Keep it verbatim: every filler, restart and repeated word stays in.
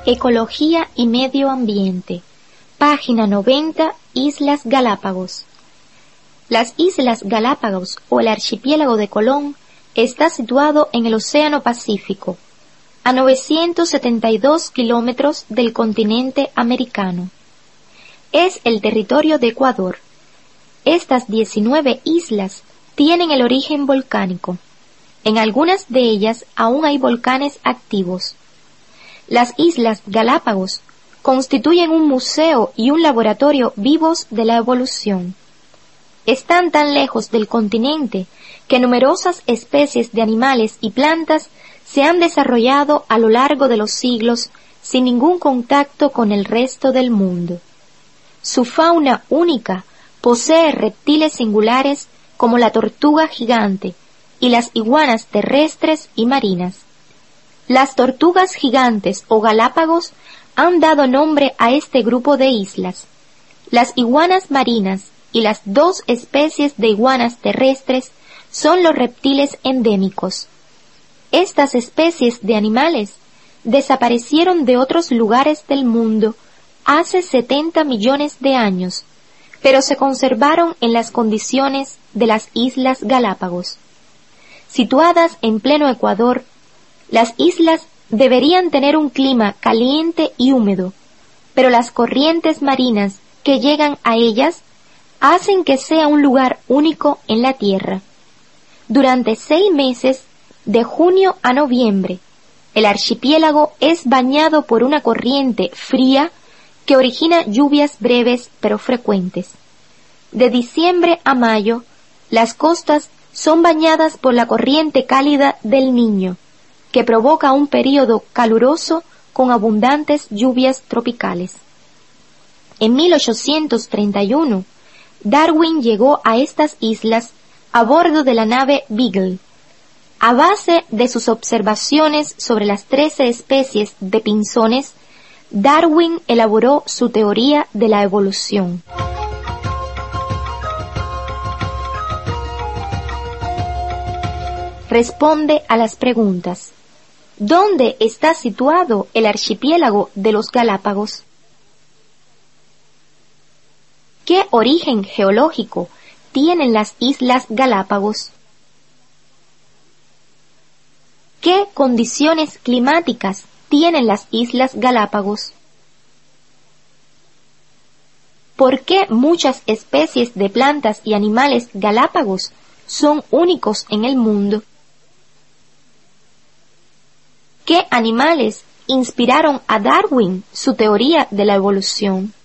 Ecología y Medio Ambiente. Página noventa, Islas Galápagos. Las Islas Galápagos o el archipiélago de Colón está situado en el Océano Pacífico, a novecientos setenta y dos kilómetros del continente americano. Es el territorio de Ecuador. Estas diecinueve islas tienen el origen volcánico. En algunas de ellas aún hay volcanes activos. Las Islas Galápagos constituyen un museo y un laboratorio vivos de la evolución. Están tan lejos del continente que numerosas especies de animales y plantas se han desarrollado a lo largo de los siglos sin ningún contacto con el resto del mundo. Su fauna única posee reptiles singulares como la tortuga gigante y las iguanas terrestres y marinas. Las tortugas gigantes o galápagos han dado nombre a este grupo de islas. Las iguanas marinas y las dos especies de iguanas terrestres son los reptiles endémicos. Estas especies de animales desaparecieron de otros lugares del mundo hace setenta millones de años, pero se conservaron en las condiciones de las Islas Galápagos. Situadas en pleno Ecuador, las islas deberían tener un clima caliente y húmedo, pero las corrientes marinas que llegan a ellas hacen que sea un lugar único en la Tierra. Durante seis meses, de junio a noviembre, el archipiélago es bañado por una corriente fría que origina lluvias breves pero frecuentes. De diciembre a mayo, las costas son bañadas por la corriente cálida del Niño, que provoca un período caluroso con abundantes lluvias tropicales. En mil ochocientos treinta y uno, Darwin llegó a estas islas a bordo de la nave Beagle. A base de sus observaciones sobre las trece especies de pinzones, Darwin elaboró su teoría de la evolución. Responde a las preguntas: ¿dónde está situado el archipiélago de los Galápagos? ¿Qué origen geológico tienen las Islas Galápagos? ¿Qué condiciones climáticas tienen las Islas Galápagos? ¿Por qué muchas especies de plantas y animales galápagos son únicos en el mundo? ¿Qué animales inspiraron a Darwin su teoría de la evolución?